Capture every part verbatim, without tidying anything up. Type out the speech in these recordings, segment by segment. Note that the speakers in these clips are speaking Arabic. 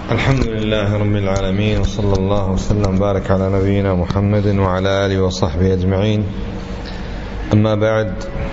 الحمد لله رب العالمين، وصلى الله وسلم وبارك على نبينا محمد وعلى آله وصحبه أجمعين. أما بعد،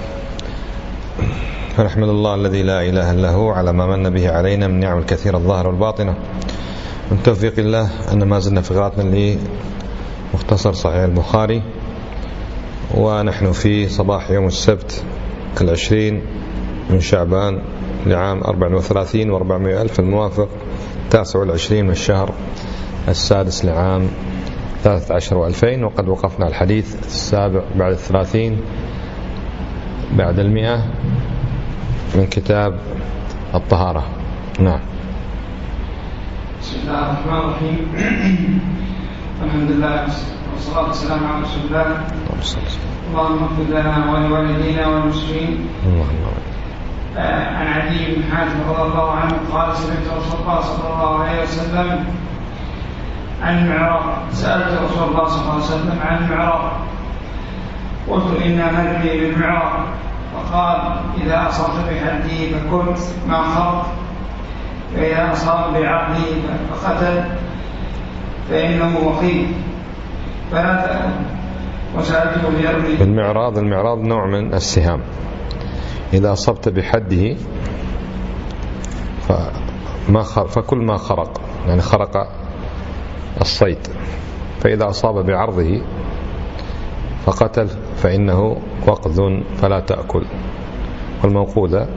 فنحمد الله الذي لا إله إلا هو على ما من به علينا من نعم الكثيرة الظاهرة والباطنة. من توفيق الله أن ما زلنا في قراءتنا لمختصر صحيح البخاري، ونحن في صباح يوم السبت العشرين من شعبان لعام أربع وثلاثين وأربعمائة ألف، الموافق التاسع والعشرين من الشهر السادس لعام ثلاثة عشر وألفين. وقد وقفنا الحديث السابع بعد الثلاثين بعد المئة من كتاب الطهارة. نعم. بسم الله الرحمن الرحيم. الحمد لله والصلاة والسلام على رسول الله. اللهم اغفر لنا ولوالدينا والمسلمين. عن عدي بن حاتم رضي الله عنه قال: سمعت رسول الله صلى الله عليه وسلم عن المعراج. سألت رسول الله صلى الله عليه وسلم عن المعراج، قلت: إنا نرمي بالمعراج. فقال: إذا أصبت بحده فكل ما خرق، فإذا أصاب بعقله فقتل فإنه وقيل فلا تأكل. وسألته ليرمي بالمعراض. المعراض نوع من السهام. إذا أصبت بحده فما خرق، فكل ما خرق، يعني خرق الصيد. فإذا أصاب بعرضه فقتل فإنه وقذ فلا تأكل. والموقوذة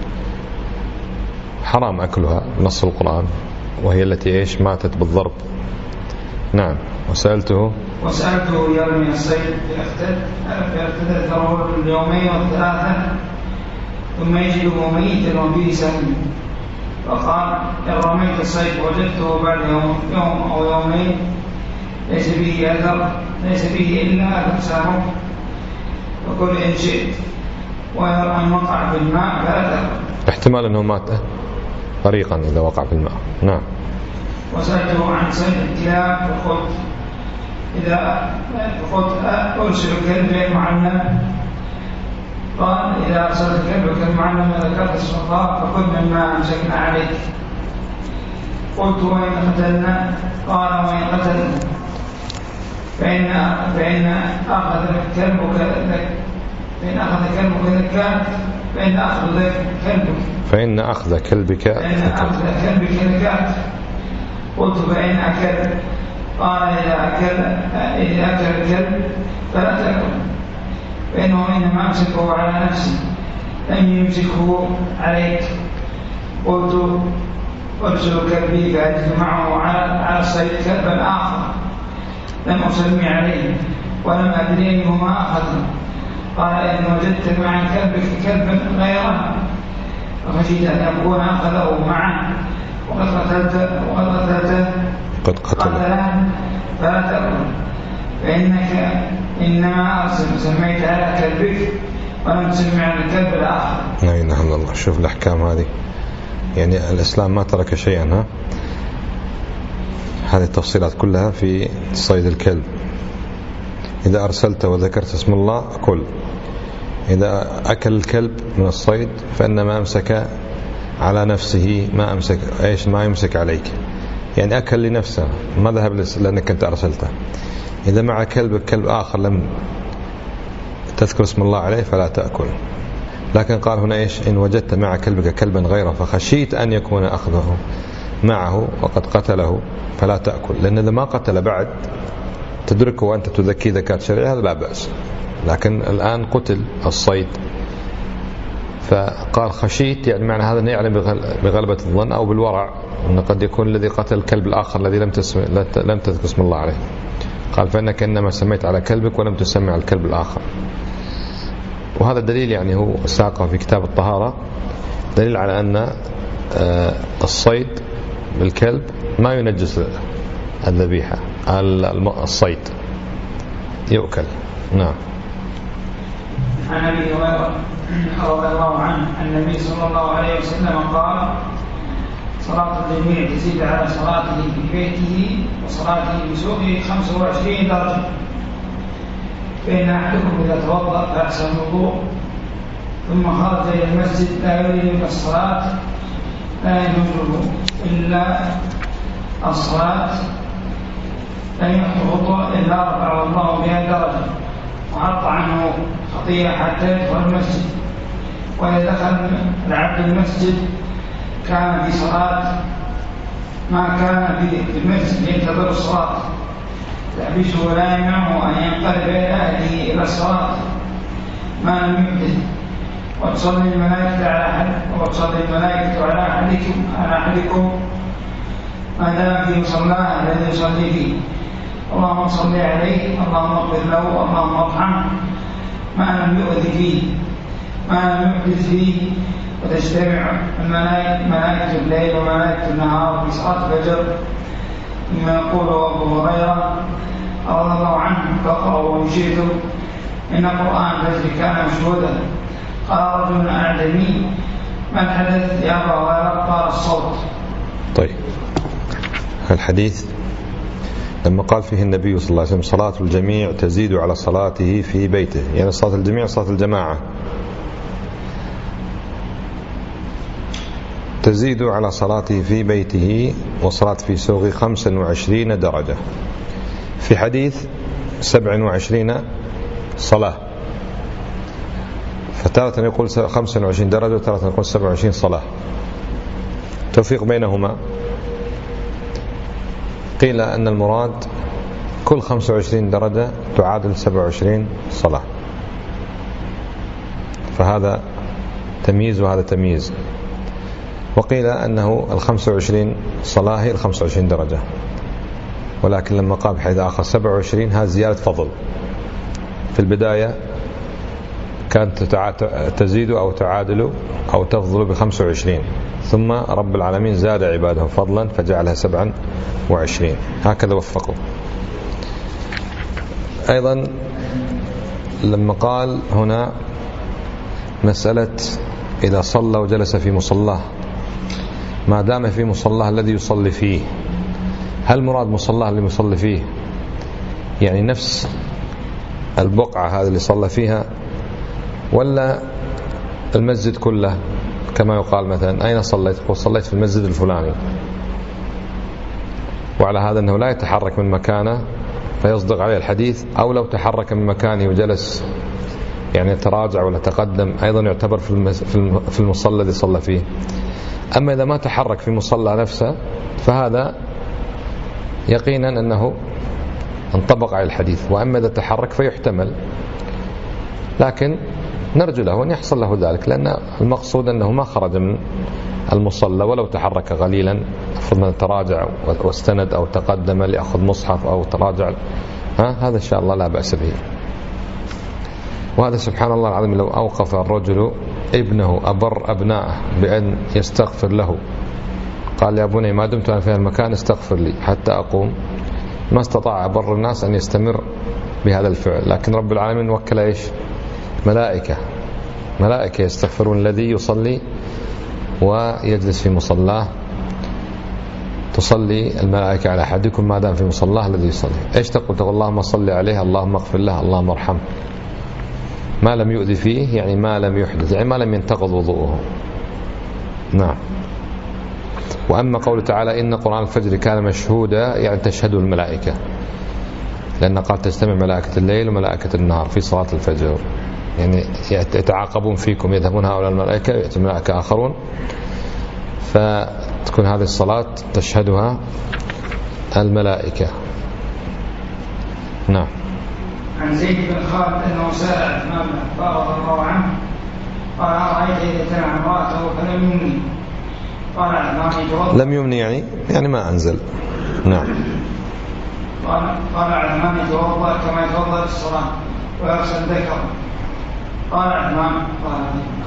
حرام أكلها نص القرآن، وهي التي إيش ماتت بالضرب. نعم. وسألته وسألته يرمي الصيد فيرتد ثروه اليومين والثلاثة ثم يجده ميتا وفيه سهم. فقال: إن رميت الصيد وجدته بعد يوم, يوم أو يومين ليس به أثر ليس به إلا أثر سهمه وكل إن شئت، ويرى أن وقع في الماء فلا تأكل. احتمال أنه مات طريقا إذا وقع في الماء. نعم. وسألته عن صيد الكلاب فقلت: إذا فقلت أرسل كلب معلم. قال: إذا أرسلت كلبك المعلم وذكرت اسم الله فكل مما أمسكنا عليك. قلت: وإن قتلنا؟ قال: وإن قتلنا فإن فإن أخذ كلبك فإن أخذ كلبك ذكاء فإن أخذ كلبك فإن أخذ كلبك فإن أخذ كلبك ذكاء. قلت: فإن أكل؟ قال: إذا أكل إذا أكل الكلب فلا تأكل، فإنه إنما أمسكه على نفسه لم يمسكه عليك. قلت: أرسل كلبي فأجد معه على الصيد كلبا آخر لم أسمي عليه ولم أدري أنه ما أخذه. قال: إن وجدت مع كلبك كلبا غيره فخشيت أن يكون أخذه معه وقد قتلته وقد قتلته قد قتله فلا تأكل، فإنك إنما أرسل سميت على كلبك ولم تسمي على الكلب الآخر. لا إله إلا الله. شوف الأحكام هذه، يعني الإسلام ما ترك شيئا. ها هذه التفصيلات كلها في صيد الكلب. إذا أرسلت وذكرت اسم الله كل. إذا أكل الكلب من الصيد فإنما أمسك على نفسه ما أمسك إيش ما يمسك عليك، يعني أكل لنفسه ما ذهب لأنك أنت أرسلته. إذا مع كلبك كلب آخر لم تذكر اسم الله عليه فلا تأكل. لكن قال هنا إيش؟ إن وجدت مع كلبك كلبا غيره فخشيت أن يكون أخذه معه وقد قتله فلا تأكل. لأن إذا ما قتل بعد تدركه وأنت تذكي ذكاة شرعية هذا لا بأس، لكن الآن قتل الصيد فقال خشيت، يعني معنى هذا يعلم بغلبة الظن أو بالورع أن قد يكون الذي قتل الكلب الآخر الذي لم تسمي لم تذكر اسم الله عليه. قال: فإنك إنما سميت على كلبك ولم تسمي على الكلب الآخر. وهذا الدليل يعني هو ساقه في كتاب الطهارة، دليل على أن الصيد بالكلب ما ينجس الذبيحة، الصيد يؤكل. نعم. عن أبي هريرة رضي الله عنه أن النبي صلى الله عليه وسلم قال: صلاة الجميع تزيد على صلاته في بيته وصلاته في سوقه خمسة وعشرين درجة. فإن أحدكم إذا توضأ فأحسن الوضوء ثم خرج إلى المسجد لا يريد الصلاة لا يجوزه إلا الصلاة لن يخطو خطوة إلا رفعه الله بها درجة وحط عنه خطيئة حتى يدخل المسجد. وإذا دخل العبد المسجد كان في صلاة ما كان في المسجد ينتظر الصلاة يحبسه ولا يمنعه أن ينقلب إلى أهله إلى الصلاة ما لم يحدث. وتصلي الملائكة على أحد وتصلي الملائكة على أحدكم على أحدكم ما دام في مصلاه الذي يصلي فيه. اللهم صل عليه، اللهم اغفر له، اللهم ارحمه ما لم يؤذ فيه ما لم يحدث فيه. وتجتمع الملائكة ملائكة الليل وملائكة النهار في صلاة الفجر مما يقوله أبو هريرة رضي الله عنه فقرأوا إن شئتم إن قرآن الفجر كان مشهودا. قال رجل أعجمي ما الحدث يا أبا هريرة؟ قال الصوت. طيب، الحديث لما قال فيه النبي صلى الله عليه وسلم صلاة الجميع تزيد على صلاته في بيته، يعني صلاة الجميع صلاة الجماعة تزيد على صلاته في بيته وصلاة في سوق خمسا وعشرين درجة. في حديث سبع وعشرين صلاة، فتارة يقول خمسا وعشرين درجة وتارة يقول سبع وعشرين صلاة. توفيق بينهما. قيل أن المراد كل خمسة وعشرين درجة تعادل سبع وعشرين صلاة، فهذا تمييز وهذا تمييز. وقيل أنه الخمسة وعشرين صلاة هي الخمسة وعشرين درجة، ولكن لما قام بحيث آخر سبع وعشرين هذا زيادة فضل. في البداية كانت تزيد أو تعادل أو تفضل بخمسة وعشرين، ثم رب العالمين زاد عباده فضلا فجعلها سبعا وعشرين، هكذا وفقوا. أيضا لما قال هنا مسألة إذا صلى وجلس في مصلاه ما دام في مصلاه الذي يصلي فيه، هل مراد مصلاه اللي يصلي فيه يعني نفس البقعة هذه اللي صلى فيها، ولا المسجد كله كما يقال مثلا أين صليت؟ صليت في المسجد الفلاني، وعلى هذا أنه لا يتحرك من مكانه فيصدق عليه الحديث، أو لو تحرك من مكانه وجلس يعني تراجع ولا تقدم أيضا يعتبر في المصلى الذي صلى فيه. أما إذا ما تحرك في مصلى نفسه فهذا يقينا أنه انطبق على الحديث، وأما إذا تحرك فيحتمل، لكن نرجو له أن يحصل له ذلك، لأن المقصود أنه ما خرج من المصلى ولو تحرك قليلا، فرضا تراجع واستند أو تقدم ليأخذ مصحف أو تراجع، ها هذا إن شاء الله لا بأس به. وهذا سبحان الله العظيم لو أوقف الرجل ابنه أبر أبنائه بأن يستغفر له، قال يا بني ما دمت أنا في المكان استغفر لي حتى أقوم، ما استطاع أبر الناس أن يستمر بهذا الفعل، لكن رب العالمين وكل إيش؟ ملائكة ملائكة يستغفرون الذي يصلي ويجلس في مصلاه، تصلي الملائكة على أحدكم ما دام في مصلاه الذي يصلي. إيش تقول؟ تقول اللهم صل عليه، اللهم اغفر له، اللهم ارحمه، ما لم يؤذي فيه يعني ما لم يحدث، يعني ما لم ينتقض وضوءه. نعم. وأما قوله تعالى إن قرآن الفجر كان مشهودا يعني تشهده الملائكة، لأن قال تجتمع ملائكة الليل وملائكة النهار في صلاة الفجر، يعني يتعاقبون فيكم، يذهبون هؤلاء الملائكة ويأتي ملائكة آخرون، فتكون هذه الصلاة تشهدها الملائكة. نعم. عن زيد بن خالد أنه سأل عثمان بن عفان رضي الله عنه قال أرأيت إذا تنع امرأته فلم يمني؟ قال عثمان يتوضأ. لم يمني يعني يعني ما أنزل. نعم. قال قال عثمان يتوضأ كما يتوضأ للصلاة ويغسل ذكره. قال عثمان قال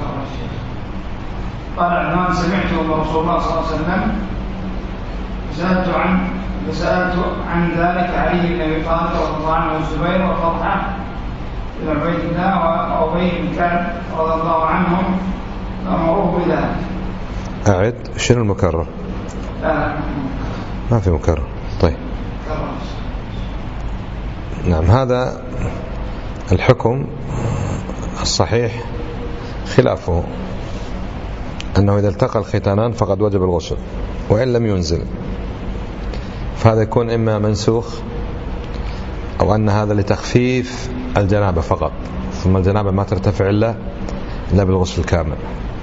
قال عثمان سمعته من رسول الله صلى الله عليه وسلم فسألت عن فسألت عن ذلك علي بن أبي طالب رضي الله عنه والزبير وطلحة بن عبيد الله وأبي بن كعب رضي الله عنهم فأمروه بذلك. أعد شنو المكرر؟ لا ما في مكرر. طيب. نعم. هذا الحكم الصحيح خلافه، أنه إذا التقى الختانان فقد وجب الغسل وإن لم ينزل، فهذا يكون إما منسوخ أو أن هذا لتخفيف الجنابة فقط، ثم الجنابة ما ترتفع إلا إلا بالغسل الكامل.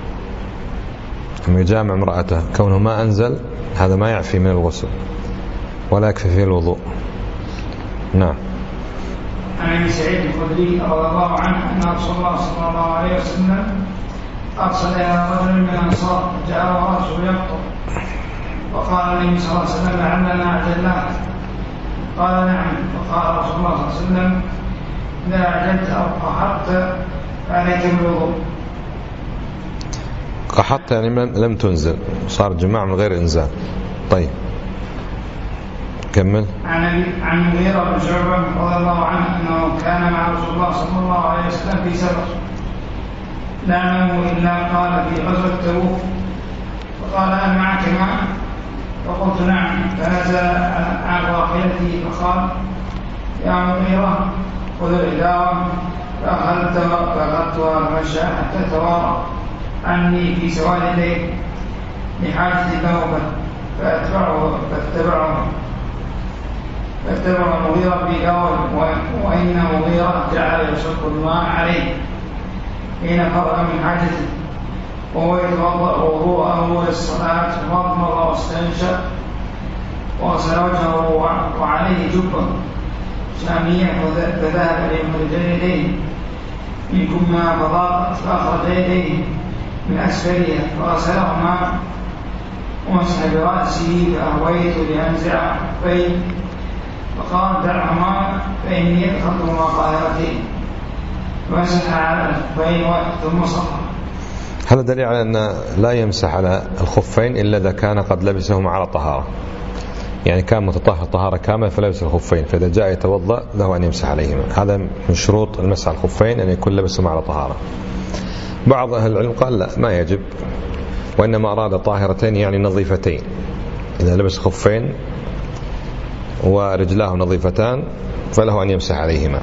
أما يجامع امرأته كونه ما أنزل هذا ما يعفي من الغسل ولا يكفي فيه الوضوء. نعم. عن ابي سعيد الخدري رضي الله عنه ان رسول الله صلى الله عليه وسلم ارسل الى رجل من الانصار جاءه رجل يقطر، وقال النبي صلى الله عليه وسلم لعلنا عجلناك، قال نعم، فقال رسول الله صلى الله عليه وسلم لا عجلت او قحطت فعليك بالوضوء. قحطت يعني لم تنزل، صار جماعة من غير انزال. طيب كمل. عن عن المغيرة بن شعبة رضي الله عنه انه كان مع رسول الله صلى الله عليه وسلم في سفر لا نعلم الا قال في غزوة تبوك، فقال هل معك ماء؟ فقلت نعم، فنزل عن راحلته فقال يا مغيرة خذ الإداوة، فأخذتها المشى حتى توارى عني في سواد الليل لحاجة النوبة، فأتبعه فاتبعه فاتبع المغيرة بداوة، وإن مغيرة جعل يشق الماء عليه حين فرغ من حاجته وهو يتوضأ وضوءه للصلاة، فمضمض واستنشق وغسل وجهه وعليه جبة شامية، فذهب ليخرج يديه منكم ما فضاقت، فأخرج يديه من أسفلها فغسلهما ومسح برأسه، فأهويت لأنزع خفين فقال دعهما فإني أدخلتهما طاهرتين، فمسح على الخفين ثم صلى. هذا دليل على أن لا يمسح على الخفين إلا إذا كان قد لبسهما على طهارة، يعني كان متطهر طهارة كاملة فلبس الخفين، فإذا جاء يتوضأ له أن يمسح عليهما. هذا من شروط المسح على الخفين أن يكون لبسهما على طهارة. بعض أهل العلم قال لا، ما يجب، وإنما أراد طاهرتين يعني نظيفتين. إذا لبس خفين ورجلاه نظيفتان فله أن يمسح عليهما.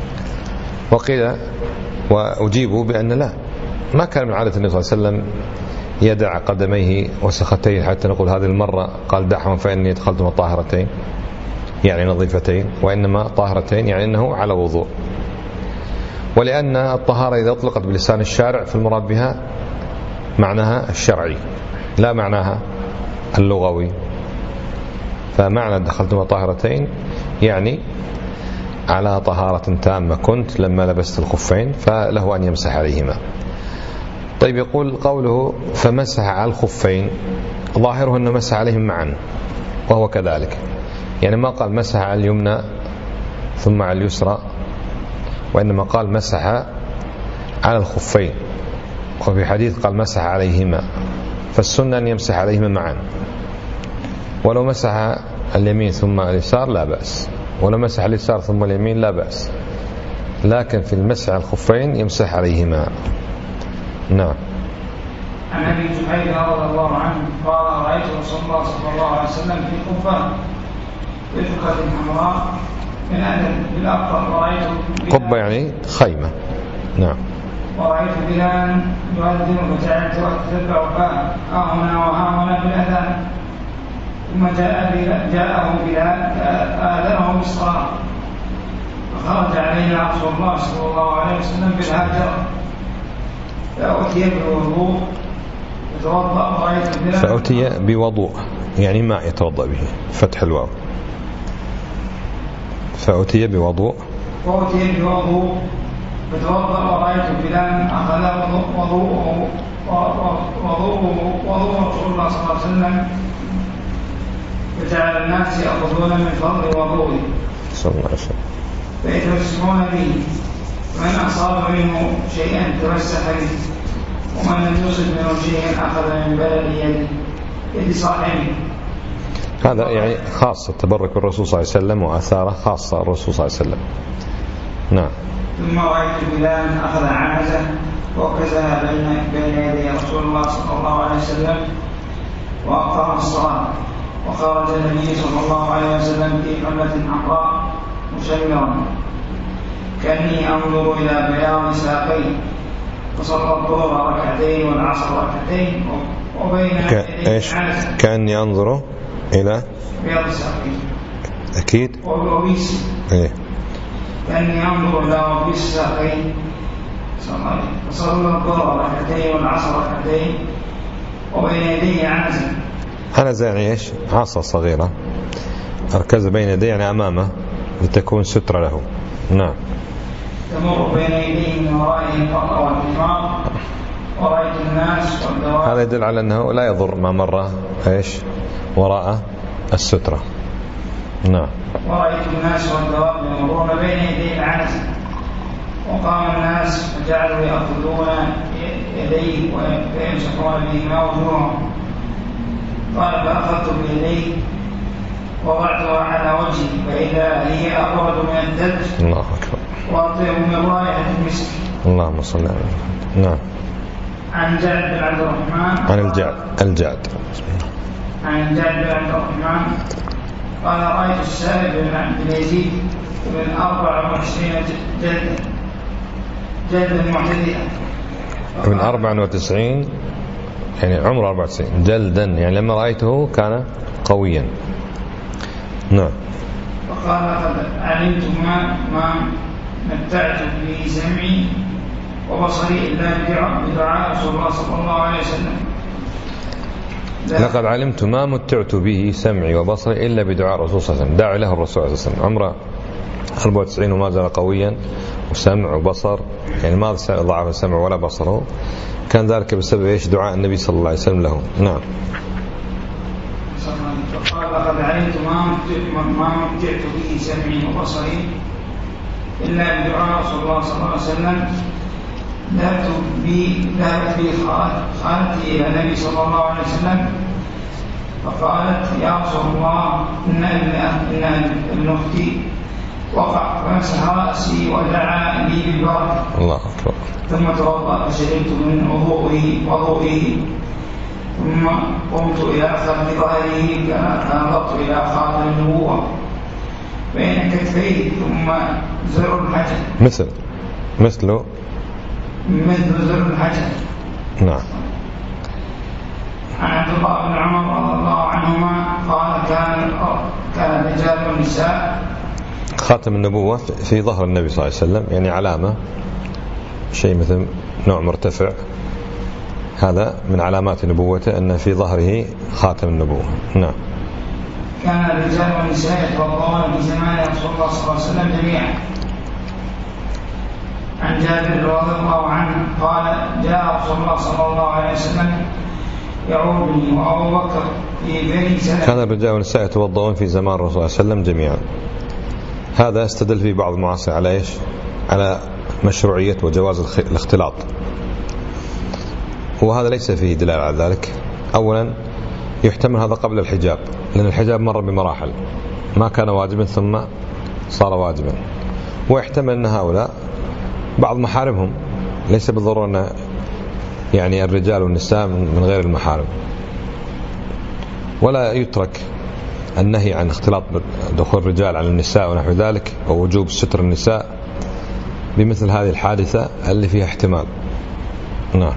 وقيل وأجيبوا بأن لا، ما كان من عادة النبي صلى الله عليه وسلم يدع قدميه وسختيه حتى نقول هذه المرة قال دعهم فإني دخلتم طاهرتين يعني نظيفتين، وإنما طاهرتين يعني أنه على وضوء. ولأن الطهارة إذا أطلقت بلسان الشارع فالمراد بها معناها الشرعي لا معناها اللغوي، فمعنى دخلتم طاهرتين يعني على طهارة تامة كنت لما لبست الخفين، فله أن يمسح عليهما. طيب يقول قوله فمسح على الخفين، ظاهره أنه مسح عليهم معا، وهو كذلك، يعني ما قال مسح على اليمنى ثم على اليسرى، وإنما قال مسح على الخفين، وفي حديث قال مسح عليهما، فالسنة أن يمسح عليهما معا. ولو مسح اليمين ثم اليسار لا بأس، ولو مسح اليسار ثم اليمين لا بأس، لكن في المسح على الخفين يمسح عليهما. نعم. عن ابي جحيفة رضي الله عنه قال رايت رسول الله صلى الله عليه وسلم في قبه بفقة حمراء من ادم بالاقطر، ورايت قبه يعني خيمه. نعم. ورايت بلالا يؤذن فجعلت اتتبع فاه ها هنا وها هنا بالاذان، ثم جاء جاءه بلال فآذنه بالصلاه، فخرج علينا رسول الله صلى الله عليه وسلم بالهاجر فأتي بوضوء يتوضأ، ورأيت بلال فأتي بوضوء يعني ما يتوضأ به، فتح الواو. فأتي بوضوء فأتي بوضوء يتوضأ، ورأيت بلال أخذ وضوءه وضوءه وضوء رسول الله صلى الله عليه وسلم، وجعل الناس يأخذون من فضل وضوءه صلى الله عليه وسلم فيتمسحون به، ومن أصاب منه شيئا تمسح به، ومن لم يصب منه شيئا أخذ من بلد يده يد صاحبه. هذا يعني خاصة تبرك الرسول صلى الله عليه وسلم وآثاره خاصة الرسول صلى الله عليه وسلم. نعم. ثم رأيت بلال أخذ عنزة وكزها بين بين يدي رسول الله صلى الله عليه وسلم وأقام الصلاة، وخرج النبي صلى الله عليه وسلم في حلة حمراء مشمرا كأني أنظر إلى بياض ساقيه، فصلى الظهر ركعتين والعصر ركعتين، وبين ك... إيش كأني أنظر إلى بياض الساقين أكيد وبيس إيه كأني أنظر إلى بيس الساقين فصلى الظهر ركعتين والعصر ركعتين وبين يديه عنزة. عنزة يعني إيش؟ عصا صغيرة أركز بين يديه يعني أمامه لتكون سترة له. نعم. تمر بين يديه من ورائه الفقر والحمار ورأيت الناس والدواب. هذا يدل على أنه لا يضر ما مر إيش وراء السترة. نعم. ورأيت الناس والدواب يمرون بين يديه العنزة وقام الناس فجعلوا يأخذون يديه ويمسحون بهما وجوههم. قال فأخذت بيديه وضعتها على وجهي فإذا هي أبرد من الثلج الله أكبر وأطيب من رائحة المسك. اللهم صل على محمد. نعم. عن جعد بن عبد الرحمن عن الجعد الجعد عن الجعد بن عبد الرحمن قال رأيت السائب بن يزيد بن أربع وعشرين جلدا جلدا معتدلا من أربع وتسعين يعني عمر أربع وتسعين جلدا يعني لما رأيته كان قويا. نعم. وقال قد علمت ما ما متعت به سمعي وبصري إلا بدعاء رسول الله صلى الله عليه وسلم. لقد علمت ما متعت به سمعي وبصري إلا بدعاء الرسول صلى الله عليه وسلم. دعا له الرسول صلى الله عليه وسلم عمره أربع وتسعين وما زال قويا وسمع وبصر يعني ما ضعف سمع ولا بصره كان ذلك بسبب إيش دعاء النبي صلى الله عليه وسلم له. نعم. قال لقد علمت ما متعت به سمعي وبصري إلا بدعاء رسول الله صلى الله عليه وسلم. ذهبت بي ذهبت بي خالتي إلى النبي صلى الله عليه وسلم فقالت يا رسول الله إن ابن أختي وقع فمسح رأسي ودعا لي بالبركة. الله أكبر. ثم توضأ فشربت من وضوئه وضوئه ثم قمت إلى خلف ظهره فنظرت إلى خاتم النبوة بين كتفيه ثم زر الحجر مثل مثله مثل زر الحجر. نعم. عن عبد الله بن عمر رضي الله عنهما قال كان كان الرجال والنساء خاتم النبوة في ظهر النبي صلى الله عليه وسلم يعني علامة شيء مثل نوع مرتفع هذا من علامات نبوته أن في ظهره خاتم النبوة. نعم. كان الرجال والنساء يتوضؤون في زمان رسول الله صلى الله عليه وسلم جميعا. عن جابر رضي الله عنه قال جاء رسول الله صلى الله عليه وسلم يعودني وأبو بكر في بني سلمة. كان الرجال والنساء يتوضؤون في زمان الرسول صلى الله عليه وسلم جميعا. هذا استدل فيه بعض المعاصرين على إيش على مشروعية وجواز الاختلاط وهذا ليس فيه دلالة على ذلك. أولا يحتمل هذا قبل الحجاب لأن الحجاب مر بمراحل ما كان واجبا ثم صار واجبا ويحتمل أن هؤلاء بعض محارمهم ليس بالضرورة أن يعني الرجال والنساء من غير المحارم ولا يترك النهي عن اختلاط دخول الرجال على النساء ونحو ذلك ووجوب ستر النساء بمثل هذه الحادثة اللي فيها احتمال. نعم.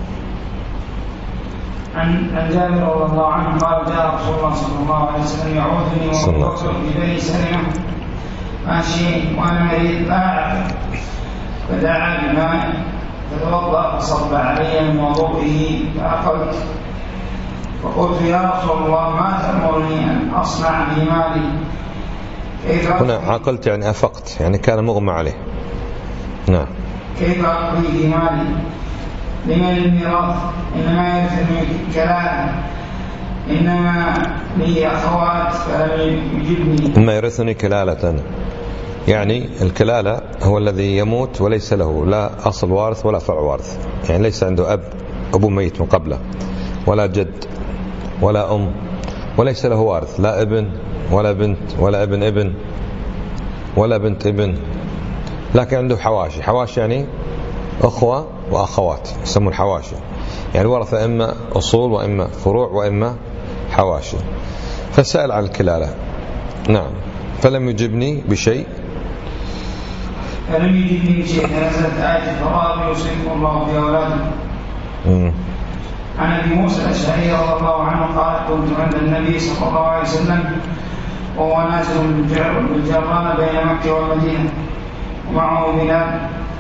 عن جابر رضي الله عنه قال جاء رسول الله صلى الله عليه وسلم يعودني وأبو بكر في بني سلمة ماشي وأنا مريض لا أعرف فدعا بماء فتوضأ فصب علي من وضوئه فأخذت فقلت يا رسول الله ما تأمرني أن أصنع بمالي. هنا عقلت يعني أفقت يعني كان مغمى عليه. نعم. كيف أقضي بمالي لمن الميراث إنما يرثني كلالة إنما لي أخوات فلم يجبني. إنما يرثني كلالة يعني الكلالة هو الذي يموت وليس له لا أصل وارث ولا فرع وارث يعني ليس عنده أب أبو ميت من قبله ولا جد ولا أم وليس له وارث لا ابن ولا بنت ولا ابن ابن ولا بنت ابن لكن عنده حواشي. حواشي يعني أخوة وأخوات يسمون حواشي يعني ورثة إما أصول وإما فروع وإما حواشي. فسأل عن الكلالة. نعم. فلم يجبني بشيء فلم يجبني بشيء نزلت آية الفرائض يوصيكم الله في أولادكم. عن أبي موسى الأشعري رضي الله عنه قال كنت عند النبي صلى الله عليه وسلم وهو نازل بالجران بين مكة والمدينة ومعه بلال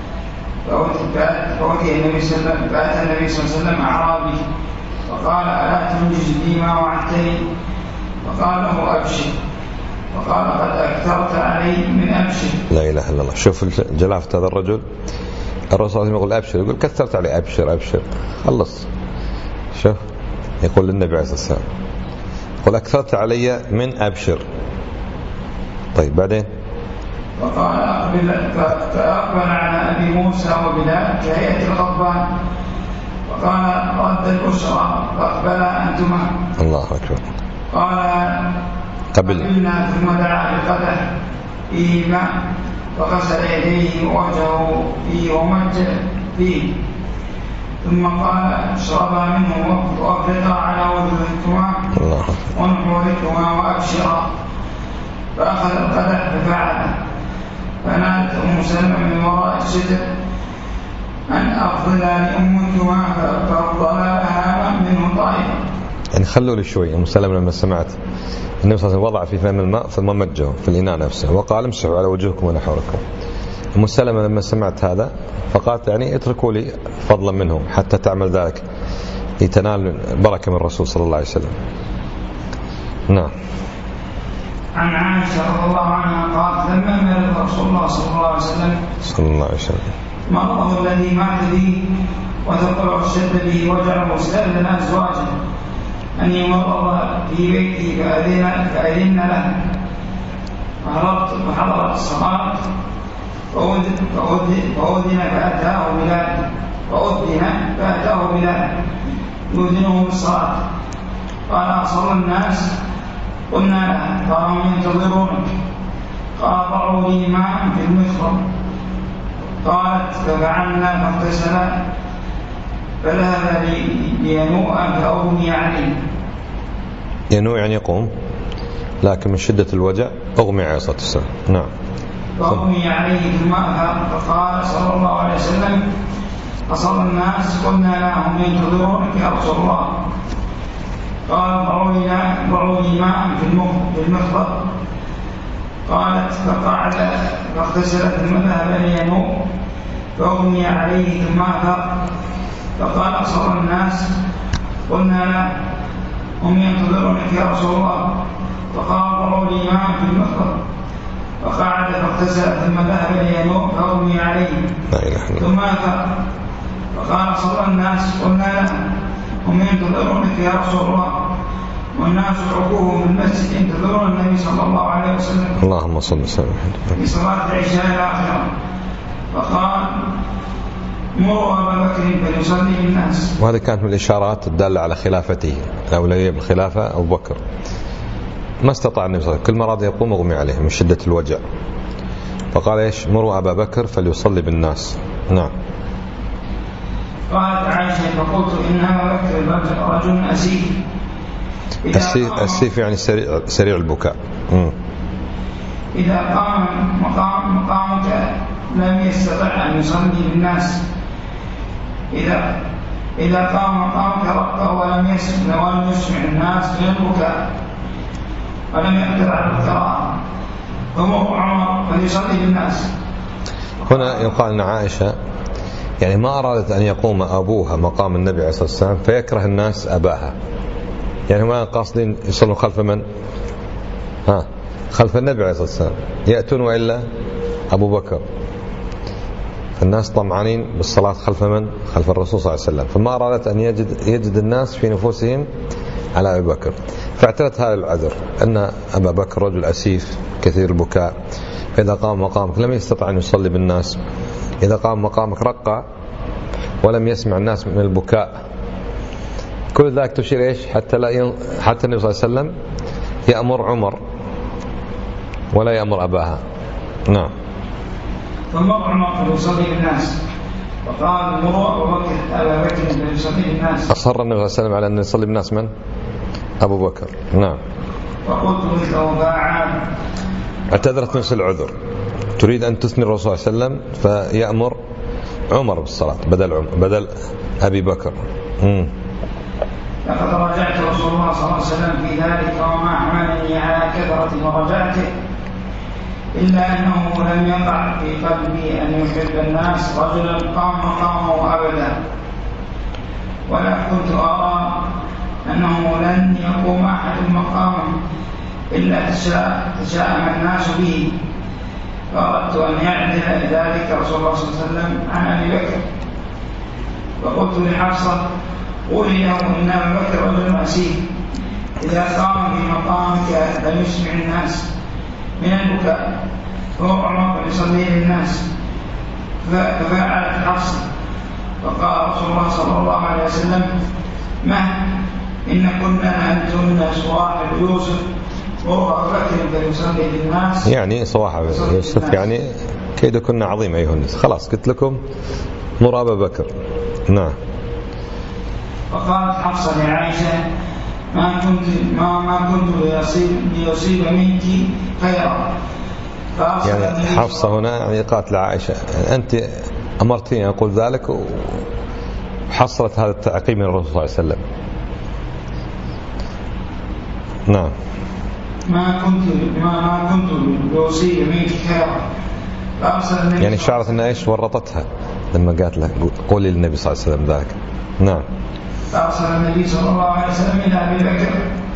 فأتي النبي صلى الله عليه وسلم أعرابي فقال ألا تنجز لي ما وعدتني؟ فقال له أبشر. فقال قد أكثرت علي من أبشر. لا إله إلا الله. شوف جلافة هذا الرجل، الرسول صلى الله عليه وسلم يقول أبشر، يقول كثرت علي. أبشر أبشر خلص. شوف يقول للنبي عليه الصلاة والسلام يقول أكثرت علي من أبشر. طيب بعدين فقال أقبل فأقبل على أبي موسى وبلال كهيئة الغضبان فقال رد البشرى فأقبلا أنتما. الله أكبر. قال قبلنا ثم دعا بقدح فيه ماء فغسل يديه ووجهه فيه ومجه فيه ثم قال اشربا منه وافرغا على وجوهكما ونحوركما وابشرا. فاخذ القدح ففعله فنادت ام سلمة من وراء الستر ان افضل لامكما فافضل لها منه طائفه. يعني خلوا لي شوي. ام سلمة لما سمعت النبي صلى الله عليه وسلم وضع في فم الماء ثم مجه في الإناء نفسه وقال امسحوا على وجوهكم ونحوركم، أم سلمة لما سمعت هذا فقالت يعني اتركوا لي فضلا منهم حتى تعمل ذلك لتنال بركة من الرسول صلى الله عليه وسلم. نعم. عن عائشة رضي الله عنها قالت لما مرض رسول الله صلى الله عليه وسلم صلى الله عليه وسلم مرضه الذي مات به وثقله اشتد به وجعه استأذن أزواجه أن يمرض في بيتي فأذن, فأذن له فحضرت الصلاة فأذن فأتاه بلال فأذن فأتاه بلال يؤذنه بالصلاة قال أصلى الناس؟ قلنا له. قال هم ينتظرونك. قال ضعوا لي ماء في المخرم. قالت ففعلنا فاغتسلا فذهب لينوء فأغمي عليه. ينوء يعني يقوم، لكن من شدة الوجع أغمي عليه الصلاة والسلام. نعم. فأغمي عليه ثم فقال صلى الله عليه وسلم أصلى الناس؟ قلنا لا هم ينتظرونك يا رسول الله. قال ضعوا لي ماء في المخبط. قالت فقعد فاغتسلت ثم ذهب لينوء فأغمي عليه ثم أفاق فقال أصلى الناس؟ قلنا لا هم ينتظرونك يا رسول الله. فقال ضعوا لي ماء في المخبط. فقعد فاغتسل ثم ذهب لينوء فأغمي عليه ثم أفاق فقال أصلى الناس؟ قلنا لا هم ينتظرونك يا رسول الله. والناس عقوه في المسجد ينتظرون النبي صلى الله عليه وسلم اللهم صل وسلم في صلاة العشاء الآخرة. فقال مروا أبا بكر فليصلي بالناس. وهذه كانت من الإشارات الدالة على خلافته، الأولوية بالخلافة أبو بكر. ما استطاع النبي صلى الله عليه وسلم، كل مرة يقوم يغمي عليه من شدة الوجع، فقال إيش؟ مروا أبا بكر فليصلي بالناس. نعم. قالت عائشة فقلت إن أبا بكر رجل أسيف. السيف, السيف يعني سريع, سريع البكاء. م. إذا قام مقام مقامك لم يستطع أن يصلي بالناس. إذا إذا قام مقامك رقه ولم يسمع ولم يسمع الناس من البكاء ولم يقدر على القراءة فمر عمر فليصلي بالناس. هنا يقال أن عائشة يعني ما أرادت أن يقوم أبوها مقام النبي عليه الصلاة والسلام فيكره الناس أباها، يعني ما قاصدين يصلوا خلف من؟ ها خلف النبي عليه الصلاة والسلام يأتون وإلا أبو بكر، فالناس طمعانين بالصلاة خلف من؟ خلف الرسول صلى الله عليه وسلم، فما أرادت أن يجد, يجد الناس في نفوسهم على أبي بكر، فاعترت هذا العذر أن أبا بكر رجل أسيف كثير البكاء، فإذا قام مقامك لم يستطع أن يصلي بالناس، إذا قام مقامك رقى ولم يسمع الناس من البكاء. كل ذلك تشير إيش؟ حتى لا ين... حتى النبي صلى الله عليه وسلم يأمر عمر ولا يأمر أباها. نعم. فمر عمر فليصلي بالناس وقال مروا أبو بكر أبا بكر فليصلي بالناس. أصر النبي صلى الله عليه وسلم على أن يصلي بالناس من؟ أبو بكر. نعم. وقلت مثله باعا. اعتذرت نفس العذر، تريد أن تثني الرسول صلى الله عليه وسلم فيأمر عمر بالصلاة بدل عمر بدل أبي بكر. مم. لقد راجعت رسول الله صلى الله عليه وسلم في ذلك وما حملني على كثرة مراجعته إلا أنه لم يقع في قلبي أن يحب الناس رجلا قام مقامه أبدا، ولا كنت أرى أنه لن يقوم أحد مقامه إلا تشاءم الناس به، فأردت أن يعدل ذلك رسول الله صلى الله عليه وسلم عن أبي بكر، فقلت لحفصة قولي له إن أبي بكر رجل أسير، إذا قام في مقامك لم يسمع الناس من البكاء، فهو عمر يصلي للناس. ففعلت حفصة، فقال رسول الله صلى الله عليه وسلم ما إن كنا أنتن صواحب يوسف وهو بكر فيصلي للناس، يعني صواحب يوسف يعني كيد كنا عظيم أيها الناس، خلاص قلت لكم مر أبا بكر. نعم. فقالت حفصة لعائشة ما كنت ما ما كنت ليصيب ليصيب منك خيرا. يعني حفصة هنا يعني قالت لعائشة أنت أمرتني أن أقول ذلك، وحصلت هذا التعقيب من الرسول صلى الله عليه وسلم. نعم. ما كنت ما ما كنت ليصيب منك خيرا. يعني شعرت أن إيش ورطتها لما قالت له قولي للنبي صلى الله عليه وسلم ذلك. نعم. فأرسل النبي صلى الله عليه وسلم إلى أبي بكر